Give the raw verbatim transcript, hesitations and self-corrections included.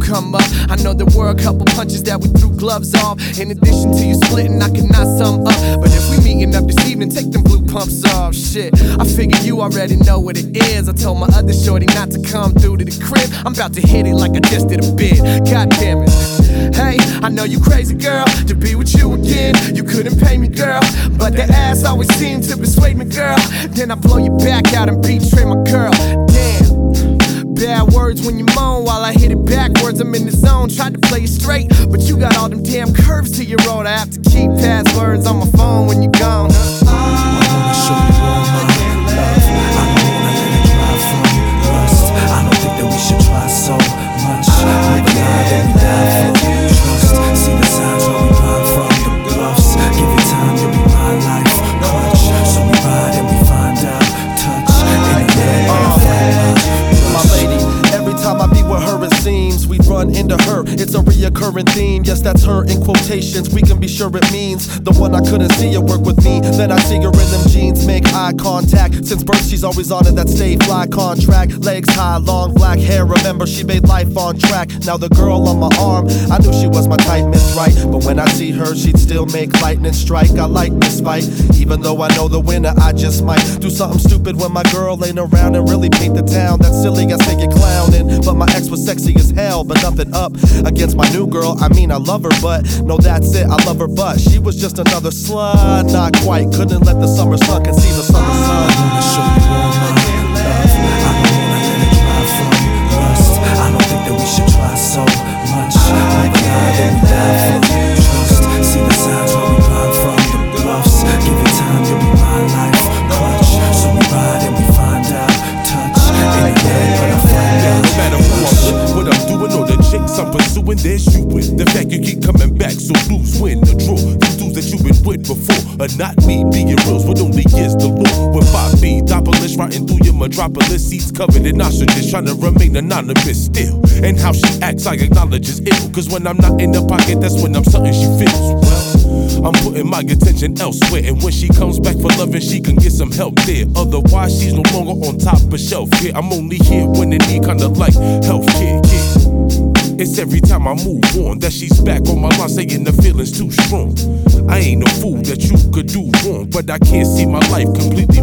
come up. I know there were a couple punches that we threw gloves off. In addition to you splitting, I could not sum up. But if we meeting up this evening, take them blue pumps off. Shit, I figure you already know what it is. I told my other shorty not to come through to the crib. I'm about to hit it like I just did a bid. God damn it. Hey, I know you crazy, girl, to be with you again. You couldn't pay me, girl, but the ass always seemed to persuade me, girl. Then I blow your back out and betray my girl. Damn, bad words when you moan while I hit it backwards. I'm in the zone, tried to play it straight, but you got all them damn curves to your road. I have to keep passwords on my phone when you're gone. Huh? I wanna show you all my love. I don't wanna let it drive from lust. I don't think that we should try so much. Like we are that we die for trust. See the signs where we run from the bluffs. Give it time, you'll be my life clutch. So we ride and we find out, touch. And then uh, my lady, every time I be with her it seems we run into her. It's a reoccurring theme. Yes, that's her in quotations. We can be sure it means the one I couldn't see her work with me. Then I see her in them jeans, make eye contact. Since birth she's always on it, that stay fly contract. Legs high, long black hair. Remember she made life on track. Now the girl on my arm, I knew she was my type, Miss Right. But when I see her, she'd still make lightning strike. I like this fight, even though I know the winner. I just might do something stupid when my girl ain't around and really paint the town. That's silly, I say you're clowning. But my ex was sexy as hell, but nothing up against my new girl. I mean I love her, but no, that's it, I love her, but she was just another slut. Not quite, couldn't let the summer sun conceive the summer sun. I wanna show you all my love. I don't wanna let it drive from lust. I don't think that we should try so much. Like we are that we die for trust. See the signs where we run from the bluffs. Give it time, you'll be my life clutch. So we ride and we find out, touch. Anything but I find out. No matter who I'm with, what I'm doing, or the chicks I'm pursuing, there's you with. The fact you keep coming back, so lose, win, or draw. These dudes that you've been with before are not me, being real, but only is the law. When five feet, Doppelish riding through your metropolis, seats covered in ostriches, trying to remain anonymous still. And how she acts, I acknowledge is ill. Cause when I'm not in the pocket, that's when I'm something she feels. Well, I'm putting my attention elsewhere. And when she comes back for loving, she can get some help there. Otherwise, she's no longer on top of shelf. Yeah, I'm only here when they need kinda like healthcare. Yeah. It's every time I move on that she's back on my line saying the feeling's too strong. I ain't a fool that you could do wrong, but I can't see my life completely